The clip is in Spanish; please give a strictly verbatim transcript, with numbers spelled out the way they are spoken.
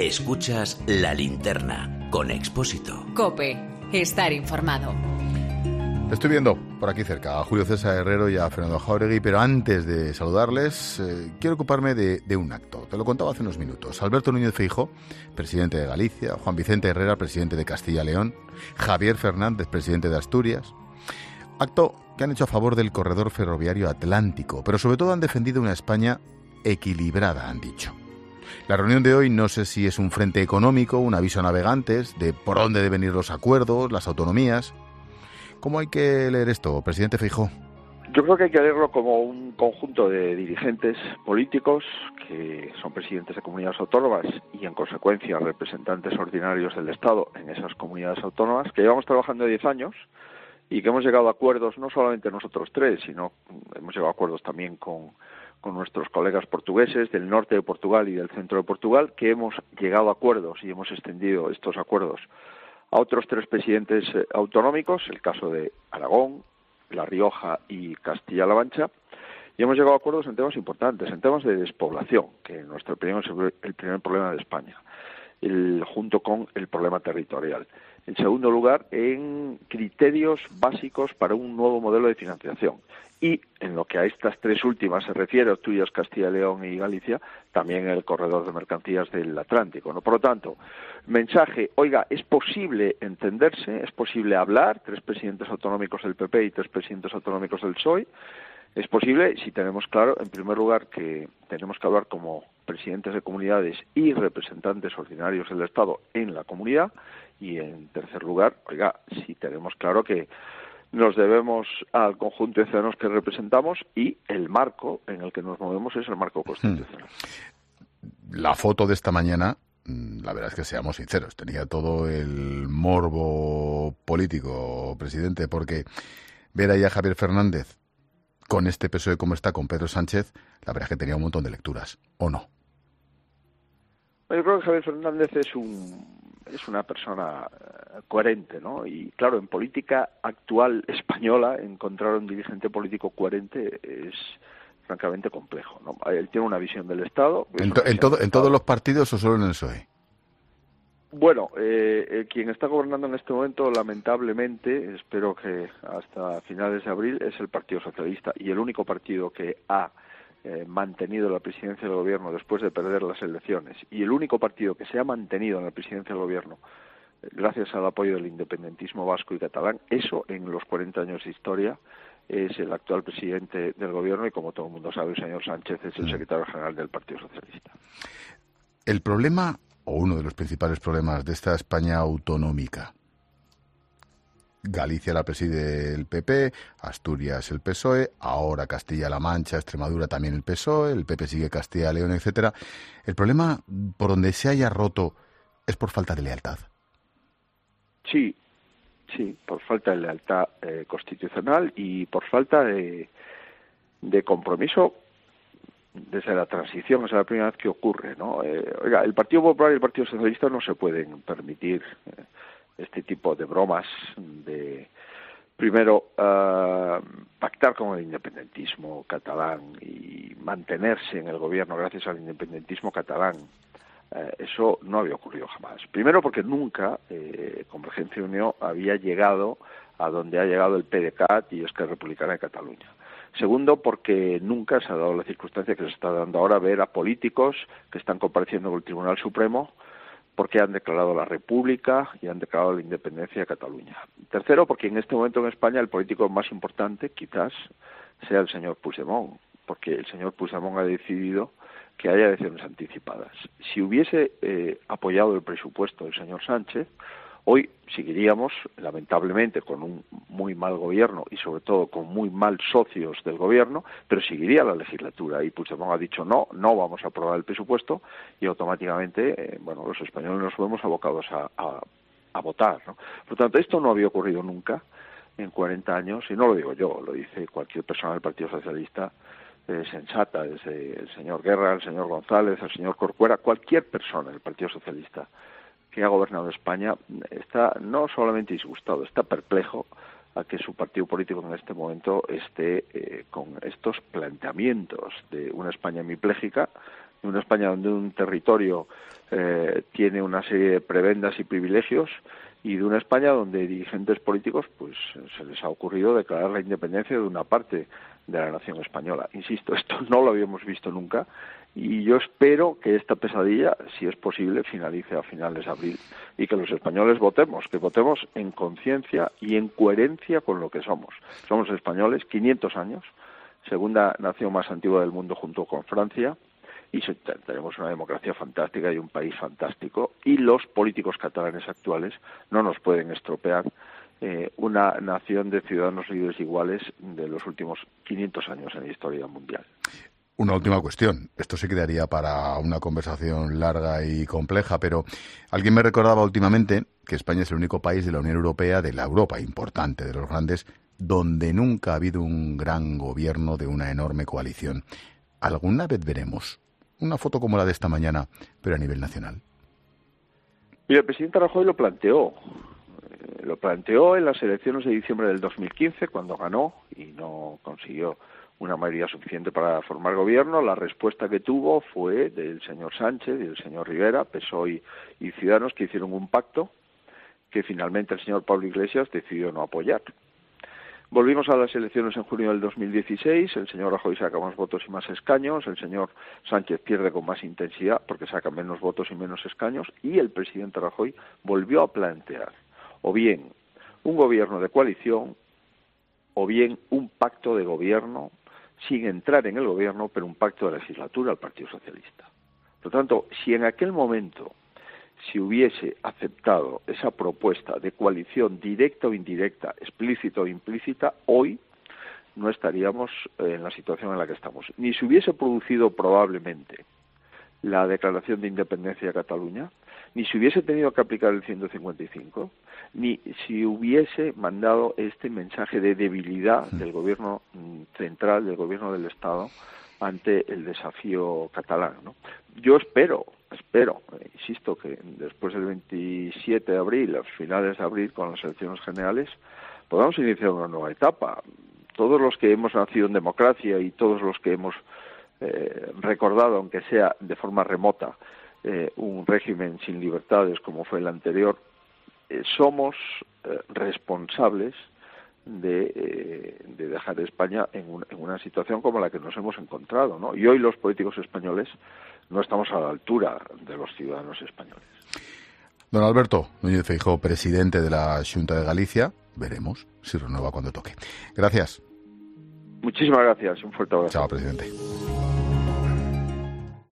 Escuchas La Linterna con Expósito. COPE. Estar informado. Estoy viendo por aquí cerca a Julio César Herrero y a Fernando Jáuregui, pero antes de saludarles, eh, quiero ocuparme de, de un acto. Te lo contaba hace unos minutos. Alberto Núñez Feijóo, presidente de Galicia, Juan Vicente Herrera, presidente de Castilla y León, Javier Fernández, presidente de Asturias. Acto que han hecho a favor del corredor ferroviario atlántico, pero sobre todo han defendido una España equilibrada, han dicho. La reunión de hoy no sé si es un frente económico, un aviso a navegantes de por dónde deben ir los acuerdos, las autonomías. ¿Cómo hay que leer esto, presidente Feijóo? Yo creo que hay que leerlo como un conjunto de dirigentes políticos que son presidentes de comunidades autónomas y, en consecuencia, representantes ordinarios del Estado en esas comunidades autónomas, que llevamos trabajando diez años y que hemos llegado a acuerdos, no solamente nosotros tres, sino hemos llegado a acuerdos también con, con nuestros colegas portugueses del norte de Portugal y del centro de Portugal, que hemos llegado a acuerdos y hemos extendido estos acuerdos a otros tres presidentes eh, autonómicos, el caso de Aragón, La Rioja y Castilla-La Mancha, y hemos llegado a acuerdos en temas importantes, en temas de despoblación, que en nuestra opinión es el primer problema de España, el, junto con el problema territorial. En segundo lugar, en criterios básicos para un nuevo modelo de financiación. Y en lo que a estas tres últimas se refiere, Asturias, Castilla y León y Galicia, también el corredor de mercancías del Atlántico, ¿no? Por lo tanto, mensaje, oiga, es posible entenderse, es posible hablar, tres presidentes autonómicos del P P y tres presidentes autonómicos del P S O E, es posible si tenemos claro, en primer lugar, que tenemos que hablar como presidentes de comunidades y representantes ordinarios del Estado en la comunidad, y en tercer lugar, oiga, si tenemos claro que nos debemos al conjunto de ciudadanos que representamos y el marco en el que nos movemos es el marco constitucional. La foto de esta mañana, la verdad es que seamos sinceros, tenía todo el morbo político, presidente, porque ver ahí a Javier Fernández con este P S O E como está, con Pedro Sánchez, la verdad es que tenía un montón de lecturas, ¿o no? Yo creo que Javier Fernández es un es una persona coherente, ¿no? Y claro, en política actual española encontrar un dirigente político coherente es francamente complejo, ¿no? Él tiene una visión del Estado. ¿En, to, en, todo, ¿En todos los partidos o solo en el P S O E? Bueno, eh, eh, quien está gobernando en este momento, lamentablemente, espero que hasta finales de abril, es el Partido Socialista, y el único partido que ha eh, mantenido la presidencia del gobierno después de perder las elecciones, y el único partido que se ha mantenido en la presidencia del gobierno eh, gracias al apoyo del independentismo vasco y catalán, eso en los cuarenta años de historia, es el actual presidente del gobierno, y como todo el mundo sabe, el señor Sánchez es el secretario general del Partido Socialista. El problema, o uno de los principales problemas de esta España autonómica, Galicia la preside el P P, Asturias el P S O E, ahora Castilla-La Mancha, Extremadura también el P S O E, el P P sigue Castilla-León, etcétera. El problema, por donde se haya roto, es por falta de lealtad. Sí, sí, por falta de lealtad eh, constitucional y por falta de, de compromiso desde la transición. Es la primera vez que ocurre, ¿no? Eh, oiga, el Partido Popular y el Partido Socialista no se pueden permitir eh, este tipo de bromas de, primero, uh, pactar con el independentismo catalán y mantenerse en el gobierno gracias al independentismo catalán. Eh, eso no había ocurrido jamás. Primero porque nunca eh, Convergencia y Unió había llegado a donde ha llegado el P D C A T y Esquerra Republicana de Cataluña. Segundo, porque nunca se ha dado la circunstancia que se está dando ahora, ver a políticos que están compareciendo con el Tribunal Supremo porque han declarado la República y han declarado la independencia de Cataluña. Tercero, porque en este momento en España el político más importante quizás sea el señor Puigdemont, porque el señor Puigdemont ha decidido que haya elecciones anticipadas. Si hubiese eh, apoyado el presupuesto del señor Sánchez, hoy seguiríamos, lamentablemente, con un muy mal gobierno y sobre todo con muy mal socios del gobierno, pero seguiría la legislatura. Y Puigdemont ha dicho no, no vamos a aprobar el presupuesto, y automáticamente, eh, bueno, los españoles nos vemos abocados a, a, a votar, ¿no? Por lo tanto, esto no había ocurrido nunca en cuarenta años, y no lo digo yo, lo dice cualquier persona del Partido Socialista eh, sensata, desde el señor Guerra, el señor González, el señor Corcuera, cualquier persona del Partido Socialista que ha gobernado España está no solamente disgustado, está perplejo a que su partido político en este momento esté eh, con estos planteamientos de una España hemipléjica de una España donde un territorio eh, tiene una serie de prebendas y privilegios, y de una España donde dirigentes políticos pues se les ha ocurrido declarar la independencia de una parte de la nación española. Insisto, esto no lo habíamos visto nunca, y yo espero que esta pesadilla, si es posible, finalice a finales de abril y que los españoles votemos, que votemos en conciencia y en coherencia con lo que somos. Somos españoles, quinientos años, segunda nación más antigua del mundo junto con Francia, y tenemos una democracia fantástica y un país fantástico, y los políticos catalanes actuales no nos pueden estropear eh, una nación de ciudadanos libres iguales de los últimos quinientos años en la historia mundial. Una última cuestión. Esto se quedaría para una conversación larga y compleja, pero alguien me recordaba últimamente que España es el único país de la Unión Europea, de la Europa importante, de los grandes, donde nunca ha habido un gran gobierno de una enorme coalición. ¿Alguna vez veremos una foto como la de esta mañana, pero a nivel nacional? Mira, el presidente Rajoy lo planteó. Eh, lo planteó en las elecciones de diciembre del dos mil quince, cuando ganó y no consiguió una mayoría suficiente para formar gobierno. La respuesta que tuvo fue del señor Sánchez y del señor Rivera, P S O E y, y Ciudadanos, que hicieron un pacto que finalmente el señor Pablo Iglesias decidió no apoyar. Volvimos a las elecciones en junio del dos mil dieciséis, el señor Rajoy saca más votos y más escaños, el señor Sánchez pierde con más intensidad porque saca menos votos y menos escaños, y el presidente Rajoy volvió a plantear o bien un gobierno de coalición o bien un pacto de gobierno sin entrar en el gobierno, pero un pacto de legislatura al Partido Socialista. Por lo tanto, si en aquel momento si hubiese aceptado esa propuesta de coalición directa o indirecta, explícita o implícita, hoy no estaríamos en la situación en la que estamos. Ni se hubiese producido probablemente la declaración de independencia de Cataluña, ni se hubiese tenido que aplicar el ciento cincuenta y cinco, ni si hubiese mandado este mensaje de debilidad del gobierno central, del gobierno del Estado, ante el desafío catalán, ¿no? Yo espero, espero, eh, insisto, que después del veintisiete de abril, a finales de abril, con las elecciones generales, podamos iniciar una nueva etapa. Todos los que hemos nacido en democracia y todos los que hemos eh, recordado, aunque sea de forma remota, eh, un régimen sin libertades como fue el anterior, eh, somos eh, responsables De, eh, de dejar España en, un, en una situación como la que nos hemos encontrado, ¿no? Y hoy los políticos españoles no estamos a la altura de los ciudadanos españoles. Don Alberto Núñez Feijóo, presidente de la Xunta de Galicia, veremos si renueva cuando toque. Gracias. Muchísimas gracias, un fuerte abrazo. Chao, presidente.